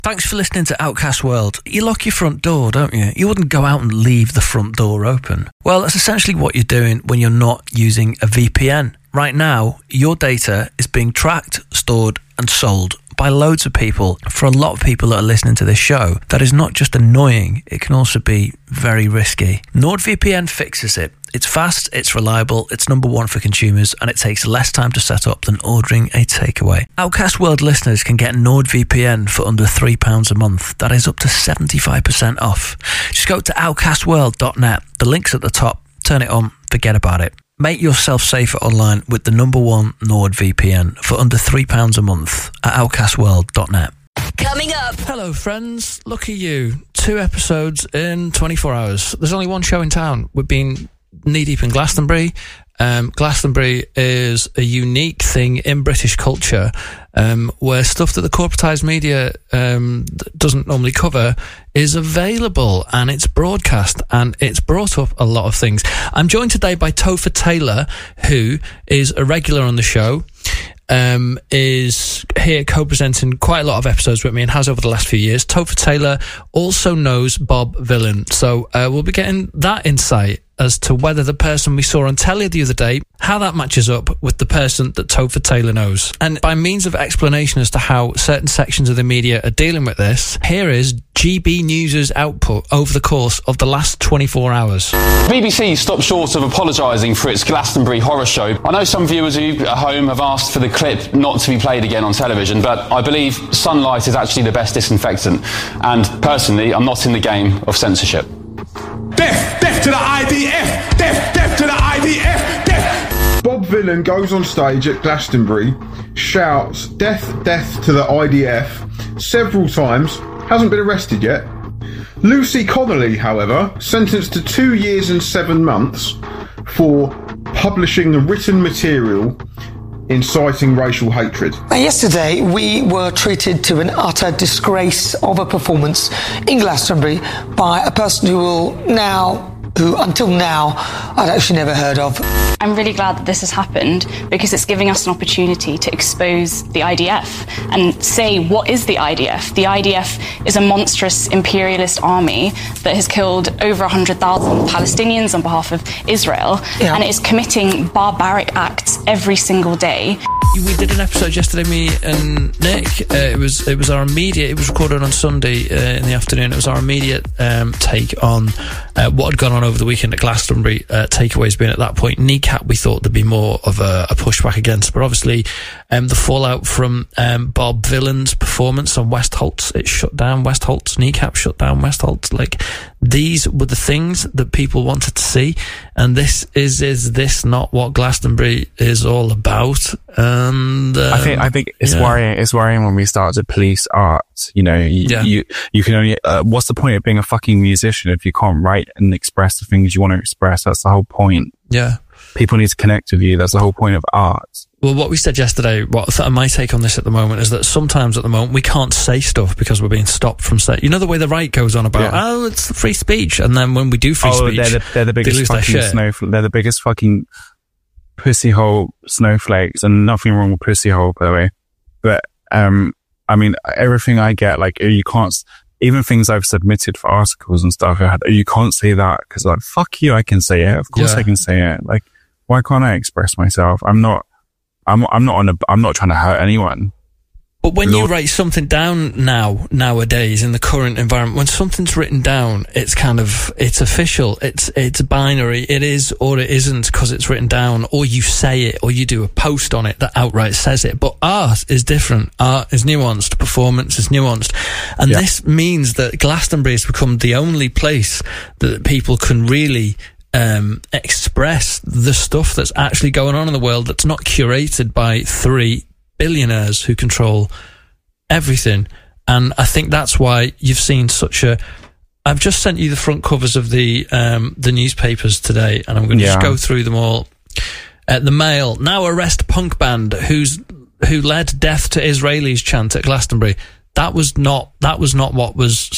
Thanks for listening to Outcast World. You lock your front door, don't you? You wouldn't go out and leave the front door open. Well, that's essentially what you're doing when you're not using a VPN. Right now, your data is being tracked, stored and sold by loads of people. For a lot of people that are listening to this show, that is not just annoying, it can also be very risky. NordVPN fixes it. It's fast, it's reliable, it's number one for consumers, and it takes less time to set up than ordering a takeaway. Outcast World listeners can get NordVPN for under £3 a month. That is up to 75% off. Just go to outcastworld.net. The link's at the top. Turn it on, forget about it. Make yourself safer online with the number one NordVPN for under £3 a month at outcastworld.net. Coming up. Hello, friends. Look at you. 2 episodes in 24 hours. There's only one show in town. We've been knee-deep in Glastonbury. Glastonbury is a unique thing in British culture where stuff that the corporatised media doesn't normally cover is available, and it's broadcast, and it's brought up a lot of things. I'm joined today by Topher Taylor, who is a regular on the show, is here co-presenting quite a lot of episodes with me and has over the last few years. Topher Taylor also knows Bob Vylan, so we'll be getting that insight as to whether the person we saw on telly the other day, how that matches up with the person that Topher Taylor knows. And by means of explanation as to how certain sections of the media are dealing with this, here is GB News' output over the course of the last 24 hours. BBC stopped short of apologising for its Glastonbury horror show. I know some viewers who at home have asked for the clip not to be played again on television, but I believe sunlight is actually the best disinfectant. And personally, I'm not in the game of censorship. Death to the IDF! Death to the IDF! Death! Bob Vylan goes on stage at Glastonbury, shouts death to the IDF several times, hasn't been arrested yet. Lucy Connolly, however, sentenced to 2 years and 7 months for publishing written material inciting racial hatred. Yesterday, we were treated to an utter disgrace of a performance in Glastonbury by a person who until now I'd actually never heard of. I'm really glad that this has happened because it's giving us an opportunity to expose the IDF and say, what is the IDF? The IDF is a monstrous imperialist army that has killed over 100,000 Palestinians on behalf of Israel, and it is committing barbaric acts every single day. We did an episode yesterday, me and Nick. It was our immediate. It was recorded on Sunday in the afternoon. It was our immediate take on what had gone on over the weekend at Glastonbury. Takeaways being at that point, Kneecap, we thought there'd be more of a pushback against, but obviously the fallout from Bob Vylan's performance on Westholtz, it shut down Westholtz. Kneecap shut down Westholtz. Like, these were the things that people wanted to see, and is this not what Glastonbury is all about? And I think it's worrying. It's worrying when we start to police art. You know, you can only. What's the point of being a fucking musician if you can't write and express the things you want to express? That's the whole point. Yeah. People need to connect with you. That's the whole point of art. Well, what we said yesterday, my take on this at the moment is that sometimes at the moment we can't say stuff because we're being stopped from saying. You know the way the right goes on about, it's free speech, and then when we do free speech, they're the biggest fucking snowflakes. They're the biggest fucking pussy hole snowflakes, and nothing wrong with pussy hole, by the way. But I mean, everything I get, like, you can't. Even things I've submitted for articles and stuff, you can't say that because, like, fuck you, I can say it. Of course I can say it. Like, why can't I express myself? I'm not trying to hurt anyone. But when you write something down nowadays in the current environment, when something's written down, it's it's official. It's binary. It is or it isn't because it's written down, or you say it, or you do a post on it that outright says it. But art is different. Art is nuanced. Performance is nuanced. And this means that Glastonbury has become the only place that people can really express the stuff that's actually going on in the world that's not curated by 3 billionaires who control everything. And I think that's why you've seen such a... I've just sent you the front covers of the newspapers today, and I'm going to just go through them all. The Mail, now arrest punk band who led death to Israelis chant at Glastonbury. That was not what was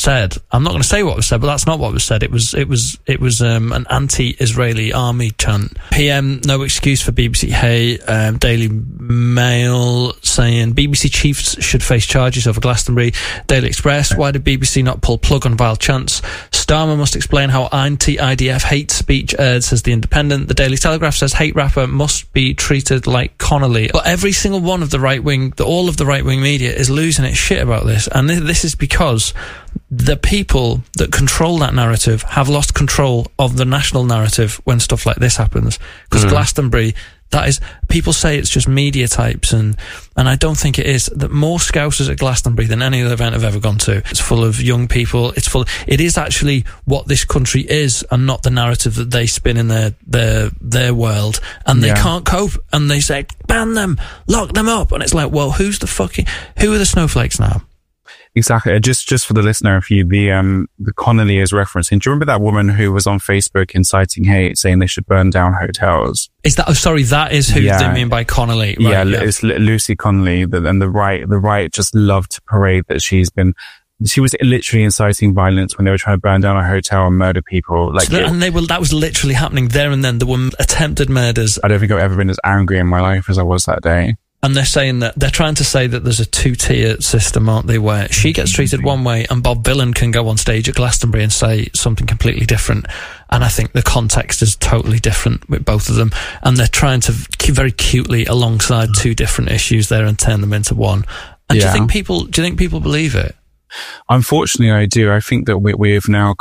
said. I'm not going to say what was said, but that's not what was said. It was an anti-Israeli army chant. PM, no excuse for BBC. Hey, Daily Mail saying BBC chiefs should face charges over Glastonbury. Daily Express, why did BBC not pull plug on vile chants? Starmer must explain how anti-IDF hate speech aired, says The Independent. The Daily Telegraph says hate rapper must be treated like Connolly. But every single one of the right-wing, all of the right-wing media is losing its shit about this. And this is because the people that control that narrative have lost control of the national narrative when stuff like this happens. Because Glastonbury, that is, people say it's just media types, and I don't think it is. That more Scousers at Glastonbury than any other event I've ever gone to. It's full of young people. It is actually what this country is, and not the narrative that they spin in their world. And they can't cope, and they say, ban them, lock them up. And it's like, well, who are the snowflakes now? Exactly. Just for the listener, if you, the Connolly is referencing, do you remember that woman who was on Facebook inciting hate, saying they should burn down hotels? Is that, that is who they mean by Connolly. Right? Yeah, it's Lucy Connolly, and the right just loved to parade that she was literally inciting violence when they were trying to burn down a hotel and murder people. That was literally happening there and then. There were attempted murders. I don't think I've ever been as angry in my life as I was that day. And they're trying to say that there's a two-tier system, aren't they, where she gets treated one way and Bob Vylan can go on stage at Glastonbury and say something completely different. And I think the context is totally different with both of them. And they're trying to very cutely alongside two different issues there and turn them into one. And do you think people believe it? Unfortunately, I do. I think that we've now,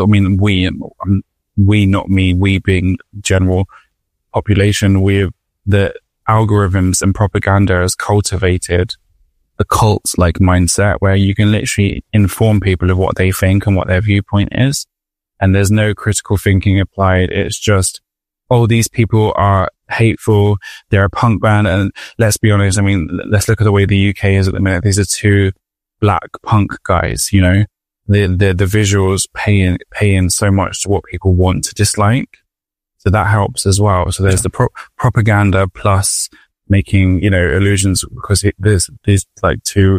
we, not me, we being general population, the algorithms and propaganda has cultivated the cult-like mindset where you can literally inform people of what they think and what their viewpoint is. And there's no critical thinking applied. It's just, these people are hateful. They're a punk band. And let's be honest. I mean, let's look at the way the UK is at the minute. These are two black punk guys, you know, the visuals pay in so much to what people want to dislike. So that helps as well. So there's the propaganda plus making, illusions, because there's like two,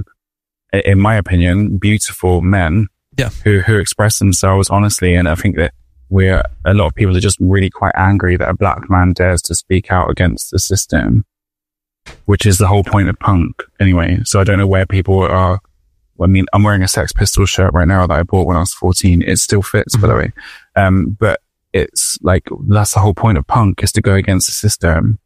in my opinion, beautiful men who express themselves honestly. And I think that a lot of people are just really quite angry that a black man dares to speak out against the system, which is the whole point of punk anyway. So I don't know where people are. I mean, I'm wearing a Sex Pistols shirt right now that I bought when I was 14. It still fits, by the way. But it's like, that's the whole point of punk, is to go against the system.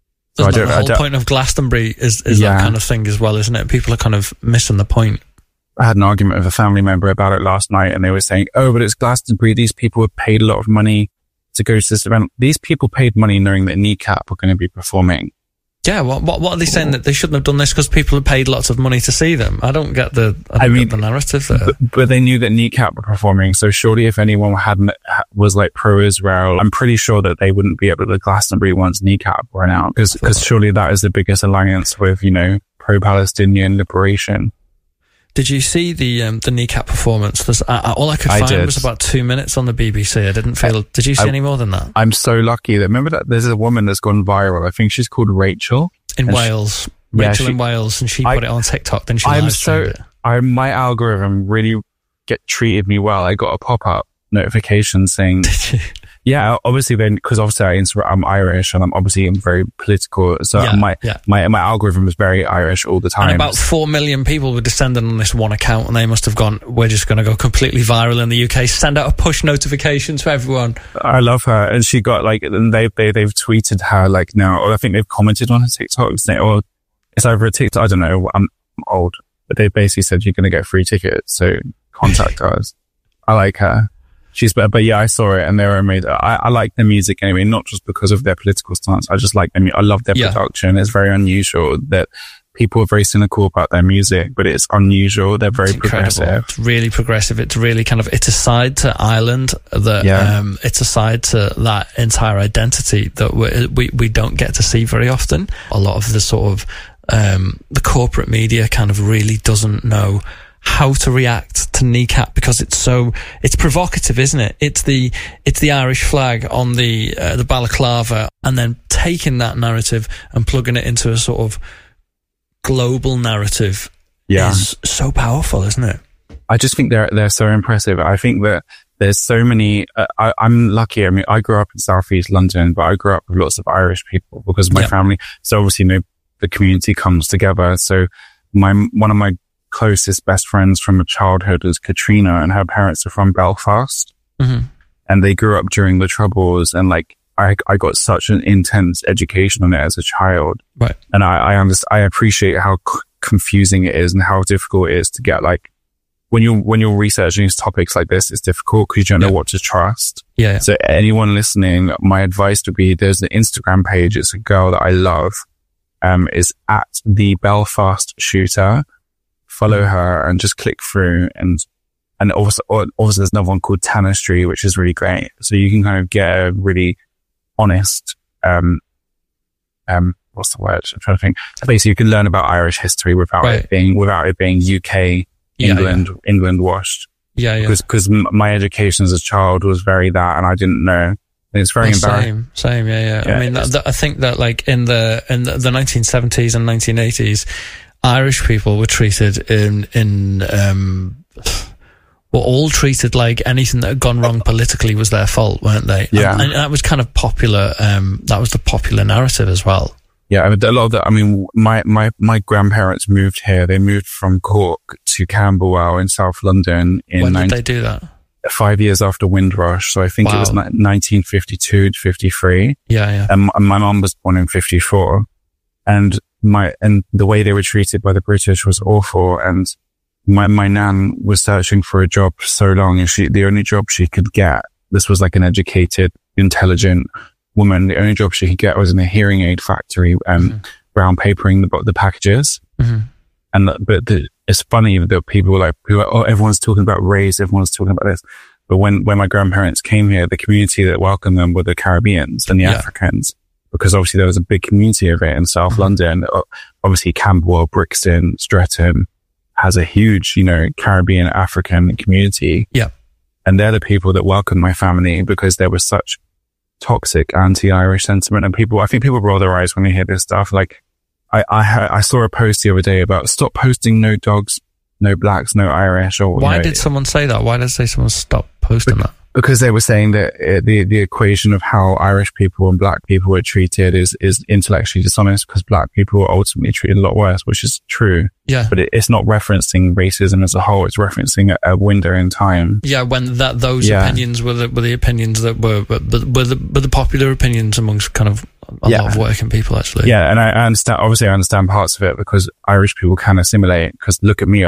So the whole point of Glastonbury is that kind of thing as well, isn't it? People are kind of missing the point. I had an argument with a family member about it last night, and they were saying, but it's Glastonbury. These people have paid a lot of money to go to this event. These people paid money knowing that Kneecap were going to be performing. Yeah, what are they saying, that they shouldn't have done this because people have paid lots of money to see them? I don't get the narrative there. But they knew that Kneecap were performing, so surely if anyone was like pro-Israel, I'm pretty sure that they wouldn't be able to Glastonbury once Kneecap were out, because surely that is the biggest alliance with, pro-Palestinian liberation. Did you see the Kneecap performance? All I could find was about 2 minutes on the BBC. I didn't feel. Did you see any more than that? I'm so lucky that, remember that there's a woman that's gone viral. I think she's called Rachel in Wales. Rachel in Wales, and she put it on TikTok. Then she live streamed it. My algorithm really treated me well. I got a pop-up notification saying. Did you? Yeah, obviously because I'm Irish and I'm obviously very political. So my algorithm was very Irish all the time. And about 4 million people were descending on this one account, and they must have gone, we're just going to go completely viral in the UK. Send out a push notification to everyone. I love her. And she got and they've tweeted her now, or I think they've commented on her TikTok saying, it's over a TikTok. I don't know. I'm old, but they basically said you're going to get free tickets. So contact us. I like her. But yeah, I saw it and they were amazing. I like their music anyway, not just because of their political stance. I just like them. I love their production. It's very unusual that people are very cynical about their music, but it's unusual. They're very progressive. It's really progressive. It's really it's a side to Ireland that, it's a side to that entire identity that we don't get to see very often. A lot of the sort of, the corporate media kind of really doesn't know how to react to Kneecap, because it's provocative, isn't it? It's the Irish flag on the balaclava, and then taking that narrative and plugging it into a sort of global narrative is so powerful, isn't it? I just think they're so impressive. I think that there's so many, I'm lucky. I mean, I grew up in Southeast London, but I grew up with lots of Irish people because of my family. So obviously, the community comes together. So one of my closest best friends from childhood is Katrina, and her parents are from Belfast. Mm-hmm. And they grew up during the Troubles, and like, I got such an intense education on it as a child. Right. And I appreciate how confusing it is and how difficult it is to get, like, when you're researching these topics like this, it's difficult because you don't know what to trust. Yeah. So anyone listening, my advice would be, there's an Instagram page. It's a girl that I love. Is at the Belfast Shooter. Follow her and just click through, and also there's another one called Tanistry, which is really great. So you can kind of get a really honest, what's the word? I'm trying to think. Basically, you can learn about Irish history without it being UK, England washed. Yeah. Because my education as a child was very that, and I didn't know. It's very embarrassing. Same. Yeah. I mean, I think that like in the 1970s and 1980s, Irish people were treated were all treated like anything that had gone wrong politically was their fault, weren't they? Yeah. And that was kind of popular. That was the popular narrative as well. Yeah. I mean, a lot of that, I mean, my grandparents moved here. They moved from Cork to Camberwell in South London when did they do that? 5 years after Windrush. So I think it was 1952 to 53. Yeah. And my mum was born in 54. And the way they were treated by the British was awful. And my nan was searching for a job so long, and the only job she could get, this was like an educated, intelligent woman. The only job she could get was in a hearing aid factory, brown papering the packages. Mm-hmm. It's funny that people were like, oh, everyone's talking about race, everyone's talking about this. But when my grandparents came here, the community that welcomed them were the Caribbeans and the Africans, because obviously there was a big community of it in South London. Obviously Camberwell, Brixton, Streatham has a huge, Caribbean African community. Yeah. And they're the people that welcomed my family because there was such toxic anti-Irish sentiment, and I think people roll their eyes when they hear this stuff. Like, I saw a post the other day about stop posting no dogs, no blacks, no Irish. Or why did someone say that? Why did they say someone stop posting that? Because they were saying that the equation of how Irish people and black people were treated is intellectually dishonest, because black people were ultimately treated a lot worse, which is true. Yeah. But it's not referencing racism as a whole. It's referencing a window in time. Yeah, when those opinions were the opinions that were the popular opinions amongst kind of a lot of working people, actually. Yeah, and I understand. Obviously, I understand parts of it because Irish people can assimilate. Because look at me,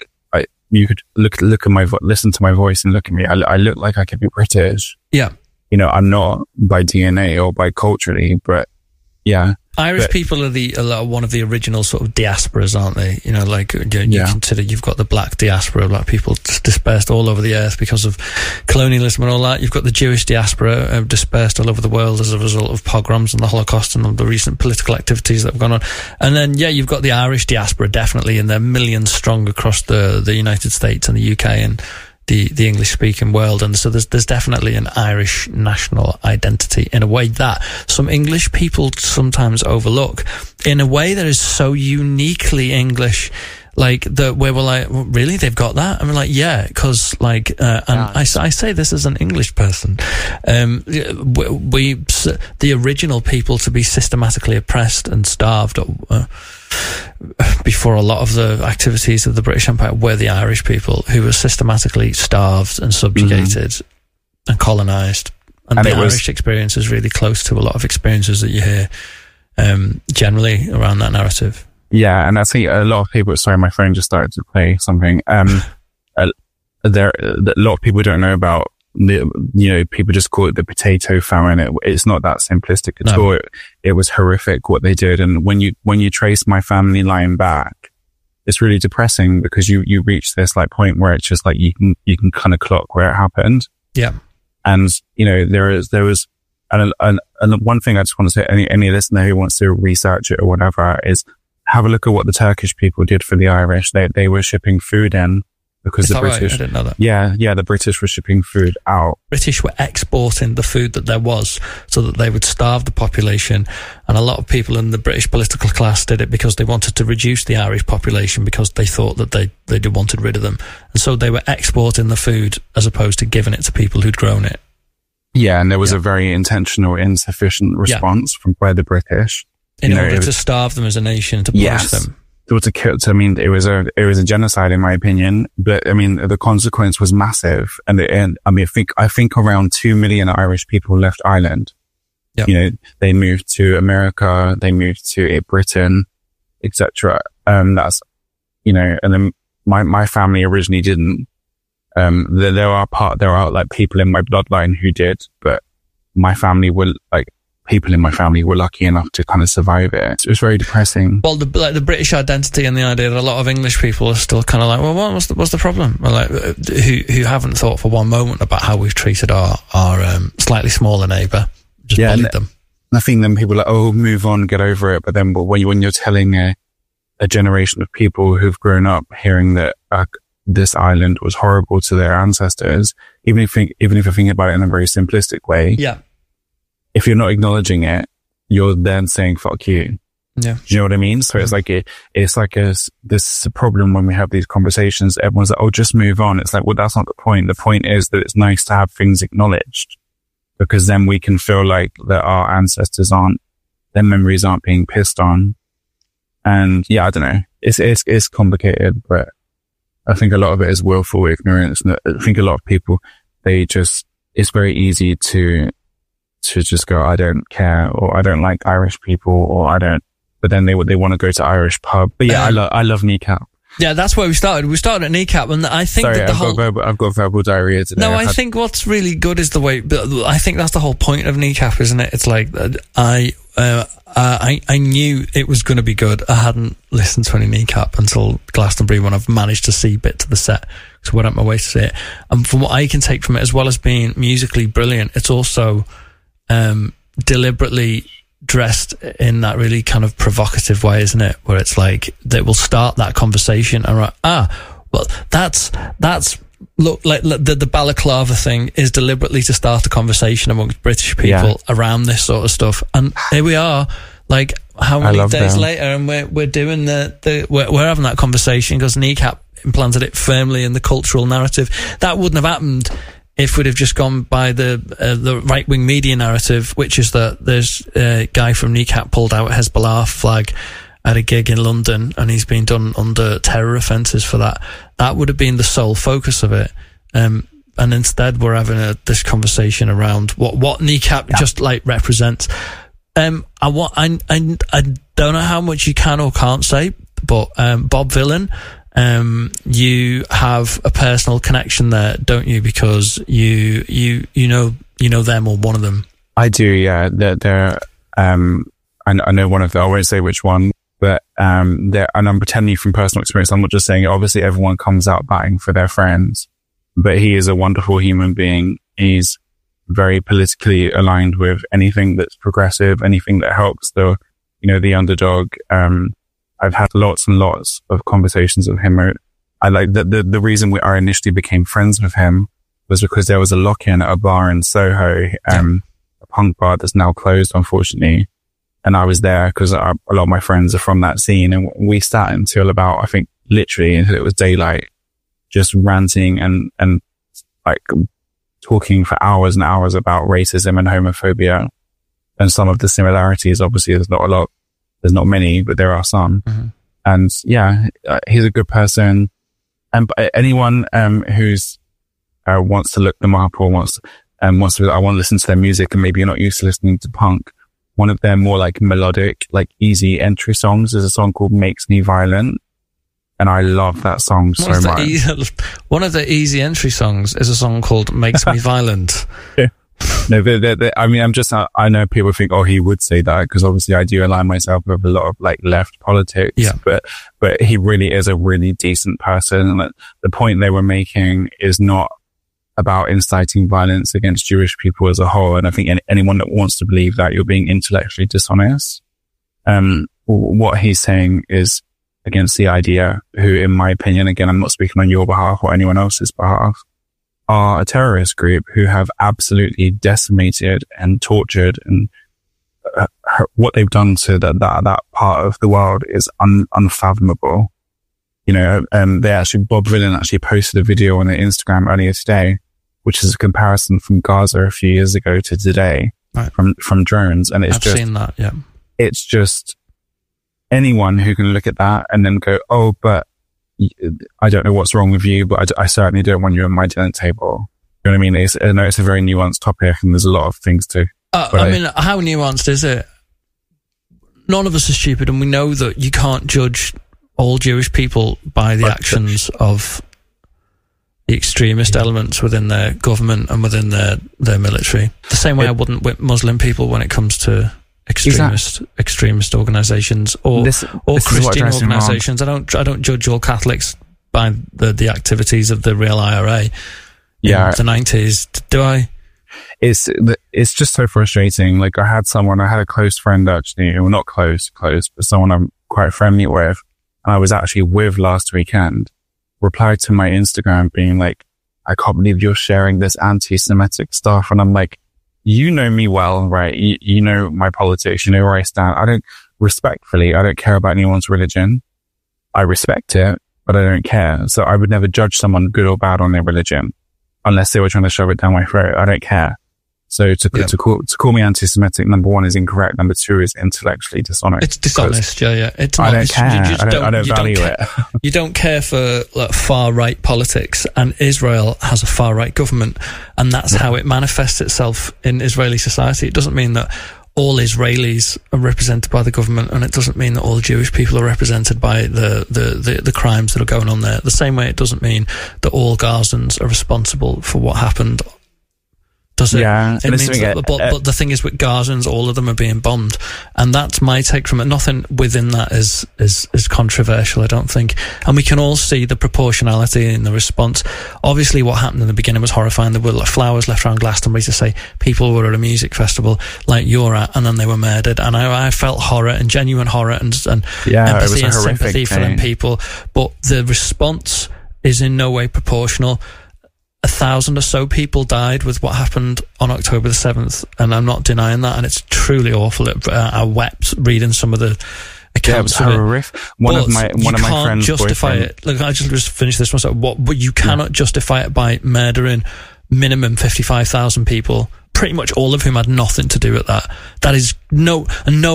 you could listen to my voice and look at me. I look like I could be British. Yeah. I'm not by DNA or by culturally, but yeah. Irish people are one of the original sort of diasporas, aren't they? Consider you've got the black diaspora, black people dispersed all over the earth because of colonialism and all that. You've got the Jewish diaspora dispersed all over the world as a result of pogroms and the Holocaust and all the recent political activities that have gone on. And then, you've got the Irish diaspora, definitely, and they're millions strong across the United States and the UK and the English-speaking world. And so there's definitely an Irish national identity in a way that some English people sometimes overlook, in a way that is so uniquely English, like where we're like, well, really, they've got that? I mean, like, yeah, because and I say this as an English person, the original people to be systematically oppressed and starved before a lot of the activities of the British Empire were the Irish people, who were systematically starved and subjugated and colonised. And the Irish experience is really close to a lot of experiences that you hear generally around that narrative. Yeah, and I see a lot of people. Sorry, my phone just started to play something. A lot of people don't know about people just call it the potato famine. It's not that simplistic at all. It was horrific what they did. And when you trace my family line back, it's really depressing, because you reach this like point where it's just like you can kind of clock where it happened. Yeah. And there was and one thing I just want to say, any listener who wants to research it or whatever, is have a look at what the Turkish people did for the Irish. They were shipping food in because the British, right? I didn't know that. Yeah, the British were shipping food out. British were exporting the food that there was so that they would starve the population. And a lot of people in the British political class did it because they wanted to reduce the Irish population because they thought that they wanted rid of them. And so they were exporting the food as opposed to giving it to people who'd grown it. Yeah, and there was a very intentional, insufficient response by the British. In order to starve them as a nation, to punish them. To kill, I mean, it was a genocide in my opinion, but I mean, the consequence was massive. And I mean, I think around 2 million Irish people left Ireland. Yep. You know, they moved to America, they moved to Britain, etc. That's, you know, and then my family originally didn't. There are like people in my bloodline who did, but people in my family were lucky enough to kind of survive it. It was very depressing. Well, the British identity and the idea that a lot of English people are still kind of like, well, what's the problem? Well, like, who haven't thought for one moment about how we've treated our slightly smaller neighbour, just bullied them. I think then people are like, oh, move on, get over it. But then when you're telling a generation of people who've grown up hearing that this island was horrible to their ancestors, even if you're thinking about it in a very simplistic way, if you're not acknowledging it, you're then saying "fuck you." Yeah, do you know what I mean? So it's like this problem when we have these conversations. Everyone's like, "Oh, just move on." It's like, well, that's not the point. The point is that it's nice to have things acknowledged, because then we can feel like that our ancestors their memories aren't being pissed on. And yeah, I don't know. It's complicated, but I think a lot of it is willful ignorance. And I think a lot of people, it's very easy to just go, I don't care, or I don't like Irish people, or I don't, but then they want to go to Irish pub. But yeah, I love Kneecap. Yeah, that's where we started. We started at Kneecap, and I think I've got verbal diarrhea today. No, I think what's really good is the way, I think that's the whole point of Kneecap, isn't it? It's like, I knew it was going to be good. I hadn't listened to any Kneecap until Glastonbury, when I've managed to see bits of the set, so I went out my way to see it. And from what I can take from it, as well as being musically brilliant, it's also deliberately dressed in that really kind of provocative way, isn't it? Where it's like, they will start that conversation and well, that's look, like the balaclava thing is deliberately to start a conversation amongst British people around this sort of stuff. And here we are, like, how many days later, and we're doing we're having that conversation because Kneecap implanted it firmly in the cultural narrative. That wouldn't have happened if we'd have just gone by the right-wing media narrative, which is that there's a guy from Kneecap pulled out a Hezbollah flag at a gig in London, and he's been done under terror offences for that. That would have been the sole focus of it. And instead we're having this conversation around what Kneecap just like represents. I don't know how much you can or can't say, but Bob Vylan, you have a personal connection there, don't you? Because you know them, or one of them. I do, yeah. They're I know one of them. I won't say which one, but and I'm pretending from personal experience. I'm not just saying it. Obviously, everyone comes out batting for their friends, but he is a wonderful human being. He's very politically aligned with anything that's progressive, anything that helps the underdog. I've had lots and lots of conversations with him. I like the reason I initially became friends with him was because there was a lock-in at a bar in Soho, a punk bar that's now closed, unfortunately. And I was there because a lot of my friends are from that scene, and we sat until about, I think, literally until it was daylight, just ranting and like talking for hours and hours about racism and homophobia and some of the similarities. Obviously, there's not many, but there are some. Mm-hmm. And yeah, he's a good person. And anyone who's wants to look them up or wants to, I want to listen to their music, and maybe you're not used to listening to punk, one of their more like melodic, like easy entry songs is a song called Makes Me Violent. And I love that song so much. One of the easy entry songs is a song called Makes Me Violent. Yeah. No, I mean, I know people think, oh, he would say that, because obviously I do align myself with a lot of like left politics, but he really is a really decent person. And the point they were making is not about inciting violence against Jewish people as a whole. And I think anyone that wants to believe that, you're being intellectually dishonest. What he's saying is against the IDF, who, in my opinion, again, I'm not speaking on your behalf or anyone else's behalf, are a terrorist group who have absolutely decimated and tortured, and what they've done to that part of the world is unfathomable. You know, Bob Vylan actually posted a video on Instagram earlier today, which is a comparison from Gaza a few years ago to today, right, from drones. And I've seen that, yeah. It's just anyone who can look at that and then go, oh, but I don't know what's wrong with you, but I certainly don't want you at my dinner table. You know what I mean? I know it's a very nuanced topic and there's a lot of things to... I mean, how nuanced is it? None of us are stupid, and we know that you can't judge all Jewish people by the actions of the extremist elements within their government and within their military. The same way I wouldn't whip Muslim people when it comes to extremist organisations or Christian organisations. I don't judge all Catholics by the activities of the real IRA in the 90s, do I? It's just so frustrating. Like, I had a close friend, actually, well, not close, but someone I'm quite friendly with, and I was actually with last weekend, replied to my Instagram being like, I can't believe you're sharing this anti-Semitic stuff. And I'm like, you know me well, right? You know my politics, you know where I stand. I don't care about anyone's religion. I respect it, but I don't care. So I would never judge someone good or bad on their religion unless they were trying to shove it down my throat. I don't care. So to call me anti-Semitic, number one, is incorrect. Number two is intellectually dishonest. It's dishonest, yeah. It's not, I don't care. I don't value it. You don't care for far-right politics, and Israel has a far-right government, and that's how it manifests itself in Israeli society. It doesn't mean that all Israelis are represented by the government, and it doesn't mean that all Jewish people are represented by the crimes that are going on there. The same way it doesn't mean that all Gazans are responsible for what happened. Does it? Yeah. It means but the thing is, with Gazans, all of them are being bombed, and that's my take from it. Nothing within that is controversial, I don't think. And we can all see the proportionality in the response. Obviously, what happened in the beginning was horrifying. There were flowers left around Glastonbury to say people were at a music festival like you're at, and then they were murdered. And I felt horror and genuine horror and empathy and sympathy for them people. But the response is in no way proportional. 1,000 or so people died with what happened on October the 7th, and I'm not denying that, and it's truly awful. I wept reading some of the accounts of it. Horrific. One of my friends' justify it. Look, I just finish this myself. But you cannot justify it by murdering minimum 55,000 people, pretty much all of whom had nothing to do with that. That is no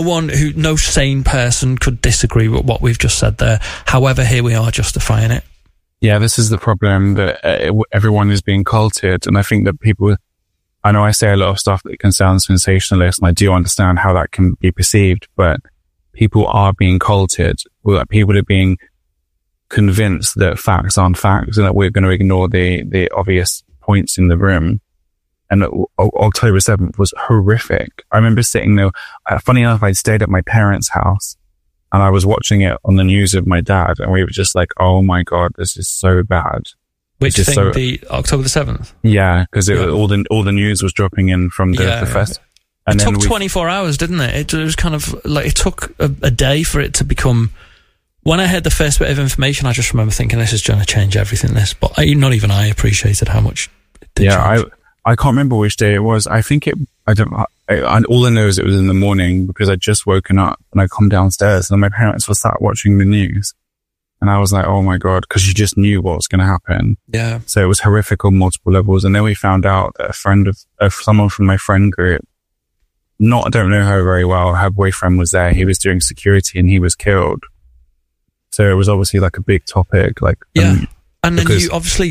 sane person could disagree with what we've just said there. However, here we are justifying it. Yeah, this is the problem, that everyone is being culted. And I think that I know I say a lot of stuff that can sound sensationalist, and I do understand how that can be perceived, but people are being culted. People are being convinced that facts aren't facts and that we're going to ignore the obvious points in the room. And October 7th was horrific. I remember sitting there, funny enough, I stayed at my parents' house, and I was watching it on the news with my dad, and we were just like, oh my God, this is so bad. Which thing, the October the 7th? Yeah, because all the news was dropping in from the fest. And it took 24 hours, didn't it? It was kind of like, it took a day for it to become... When I heard the first bit of information, I just remember thinking, this is going to change everything, this. But not even I appreciated how much it did change. I can't remember which day it was. I think all I know is it was in the morning, because I'd just woken up and I come downstairs and my parents were sat watching the news. And I was like, oh my God, because you just knew what was going to happen. Yeah. So it was horrific on multiple levels. And then we found out that a friend of someone from my friend group, I don't know her very well, her boyfriend was there. He was doing security and he was killed. So it was obviously like a big topic. And then you obviously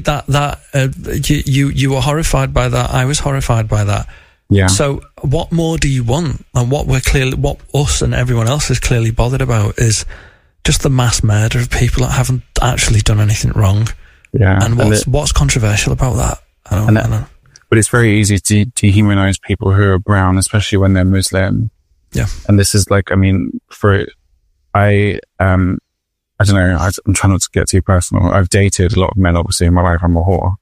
you were horrified by that. I was horrified by that. Yeah. So what more do you want? And what us and everyone else is clearly bothered about is just the mass murder of people that haven't actually done anything wrong. Yeah. And what's controversial about that? I don't know. But it's very easy to dehumanize people who are brown, especially when they're Muslim. Yeah. And this is like, I mean, I don't know, I'm trying not to get too personal. I've dated a lot of men, obviously, in my life. I'm a whore.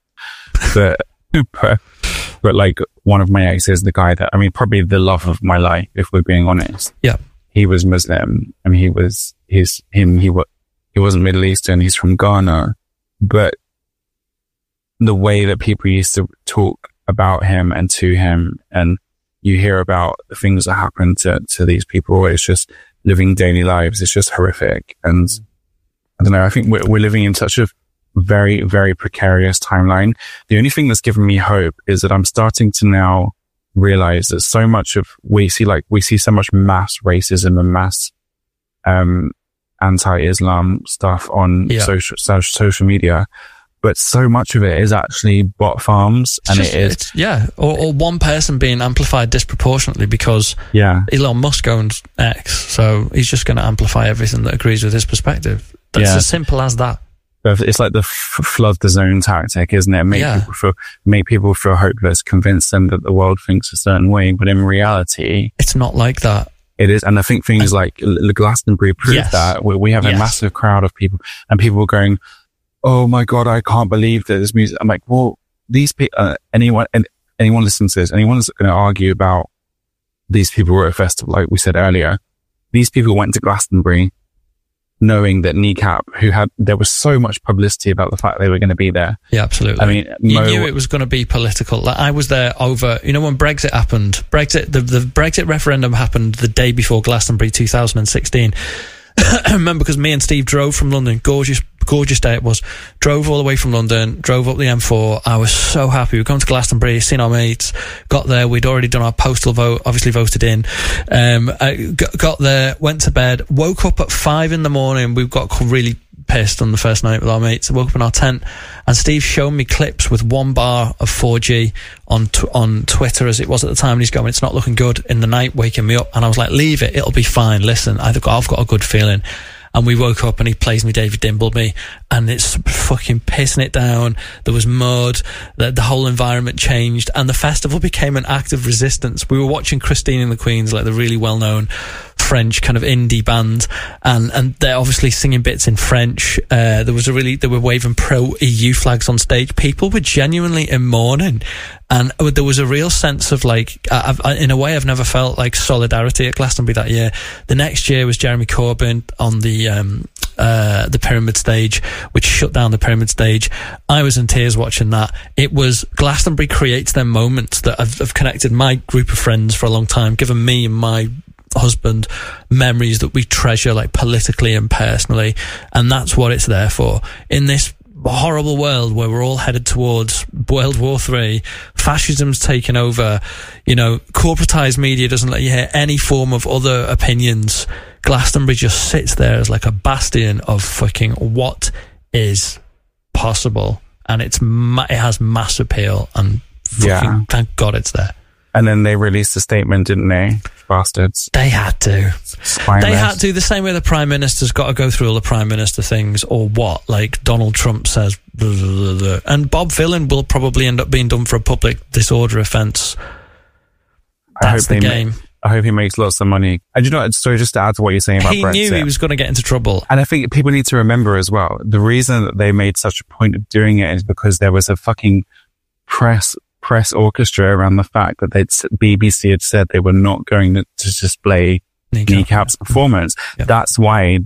But like, one of my exes, the guy that, I mean, probably the love of my life, if we're being honest. Yeah. He was Muslim, and he he wasn't Middle Eastern, he's from Ghana. But the way that people used to talk about him and to him, and you hear about the things that happen to these people, it's just living daily lives. It's just horrific. And I don't know, I think we're living in such a very, very precarious timeline. The only thing that's given me hope is that I'm starting to now realize that so much of, we see so much mass racism and mass, anti-Islam stuff on social media, but so much of it is actually bot farms, and or one person being amplified disproportionately because Elon Musk owns X, so he's just going to amplify everything that agrees with his perspective. That's as simple as that. It's like the flood the zone tactic, isn't it? Make people feel hopeless, convince them that the world thinks a certain way, but in reality, it's not like that. It is, and I think things like Glastonbury prove that. We have a massive crowd of people, and people are going, "Oh my god, I can't believe that this music." I'm like, well, these people, anyone listening to this, anyone that's going to argue about these people were at a festival, like we said earlier, these people went to Glastonbury knowing that Kneecap, there was so much publicity about the fact they were going to be there. Yeah, absolutely. I mean, you knew it was going to be political. Like, I was there over, when Brexit happened, the Brexit referendum happened the day before Glastonbury 2016. I remember because me and Steve drove from London, gorgeous day it was, drove all the way from London, drove up the M4. I was so happy. We'd gone to Glastonbury, seen our mates, got there, we'd already done our postal vote, obviously voted in, got there, went to bed, woke up at 5 a.m. we got really pissed on the first night with our mates. I woke up in our tent, and Steve showed me clips with 1 bar of 4G on Twitter, as it was at the time, and he's going, "It's not looking good," in the night, waking me up, and I was like, "Leave it, it'll be fine, listen, I've got a good feeling." And we woke up and he plays me David Dimbleby, and it's fucking pissing it down. There was mud, the whole environment changed, and the festival became an act of resistance. We were watching Christine and the Queens, like the really well-known French kind of indie band, and they're obviously singing bits in French. They were waving pro-EU flags on stage. People were genuinely in mourning, and there was a real sense of, like, in a way I've never felt like solidarity at Glastonbury that year. The next year was Jeremy Corbyn on the Pyramid stage, which shut down the Pyramid stage. I was in tears watching that. It was, Glastonbury creates them moments that have connected my group of friends for a long time, given me and my husband memories that we treasure, like politically and personally, and that's what it's there for. In this horrible world where we're all headed towards World War III, fascism's taken over, corporatized media doesn't let you hear any form of other opinions. Glastonbury just sits there as like a bastion of fucking what is possible, and it has mass appeal, and fucking thank God it's there. And then they released a statement, didn't they? Bastards. They had to. Spineless. They had to, the same way the Prime Minister's got to go through all the Prime Minister things, or what? Like Donald Trump says, blah, blah, blah, blah. And Bob Villain will probably end up being done for a public disorder offence. That's the game. I hope he makes lots of money. And sorry, just to add to what you're saying about Brexit. He knew he was going to get into trouble. And I think people need to remember as well, the reason that they made such a point of doing it is because there was a fucking press orchestra around the fact that BBC had said they were not going to display Kneecap's performance. Yep. That's why,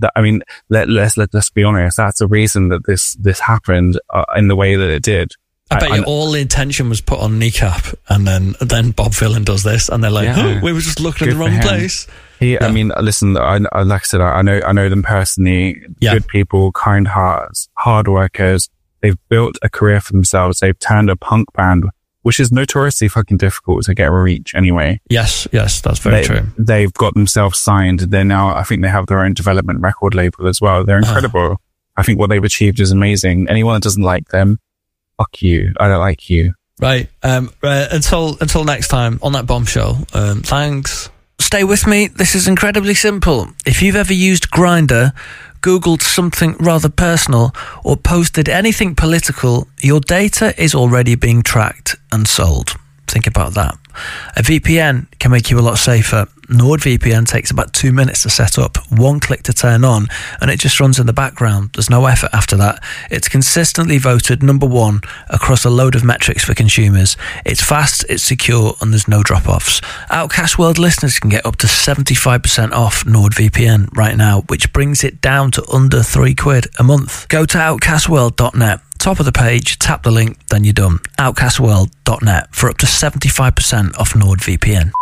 let's be honest, that's the reason that this happened in the way that it did. I bet you all the attention was put on Kneecap, and then Bob Villain does this, and they're like, oh, we were just looking in the wrong place. I mean, listen, like I said, I know them personally. Yeah. Good people, kind hearts, hard workers. They've built a career for themselves. They've turned a punk band, which is notoriously fucking difficult to get a reach anyway. Yes, that's very true. They've got themselves signed. They're now, I think they have their own development record label as well. They're incredible. I think what they've achieved is amazing. Anyone that doesn't like them, fuck you. I don't like you. Right. Until next time on that bombshell. Thanks. Stay with me. This is incredibly simple. If you've ever used Grindr, Googled something rather personal, or posted anything political, your data is already being tracked and sold. Think about that. A VPN can make you a lot safer. NordVPN takes about 2 minutes to set up, 1 click to turn on, and it just runs in the background. There's no effort after that. It's consistently voted number 1 across a load of metrics for consumers. It's fast, it's secure, and there's no drop-offs. Outcast World listeners can get up to 75% off NordVPN right now, which brings it down to under £3 a month. Go to outcastworld.net. Top of the page, tap the link, then you're done. Outcastworld.net for up to 75% off NordVPN.